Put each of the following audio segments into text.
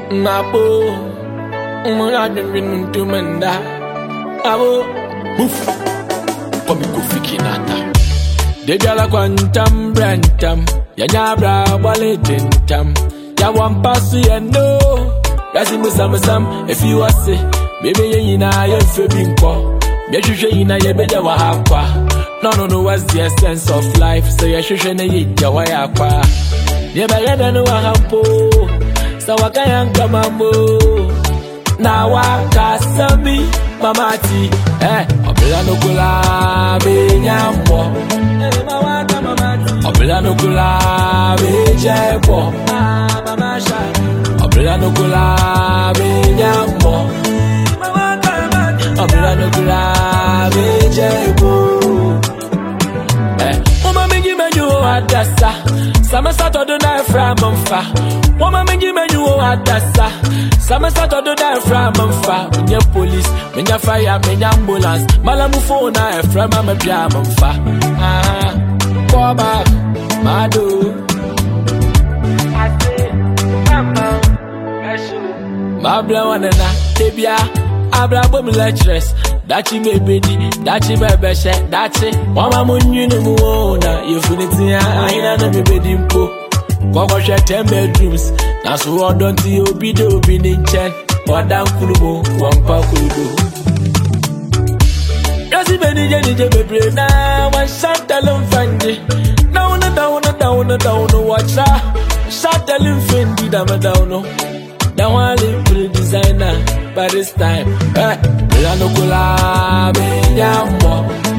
Mabo, Muradin to Manda, Abo, Boof, Comico Fikinata. The Gala Quantum Brantam, Yanabra Waletintam, Yawan Passi and no, Yasim, if you are sick, maybe you know you're feeling poor, maybe you know you're better. No, what's the essence of life? So you should eat your way up. You better know how so I can't come now I can't sami mamati obila no kula be nyambo obila no kula be jebo mama sha obila no kula be nyambo obila no kula be jebo mama mingi menyu adasa sama sato na from mfa woman mengi menyu adasa sama sato na from mfa nya police menya fire menya ambulance malamu phone na from mama bia mfa go back madu ate mama eshu mabla wanana tebia abla bom lectures dachi mebedi dachi bebeshe dachi mama munyinu muona yefuniti aina na mebedi mpo koko she 10 bedrooms na so odonti obi ni nchen odan kulubo wampa kulubo yasi beni je bebre na wan shantalum fandi down watch shantalum fendi down that one little designer by this time obila no kula be nyambo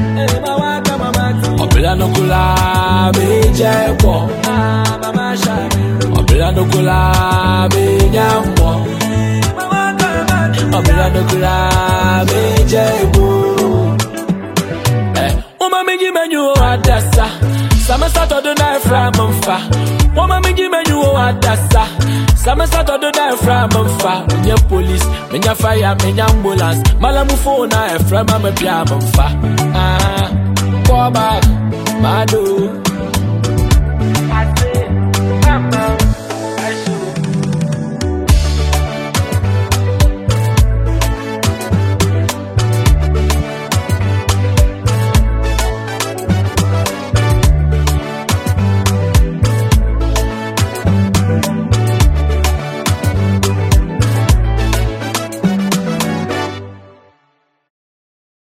obila no kula be jebo mama sha obila no kula be nyambo obila no kula be jebo uma mingi menyu adasa sama sato do na from mfa uma mingi menyu adasa sama sato do na from mfa nya police menya fire menya ambulance malamu phone na from mama bia mfa go back madu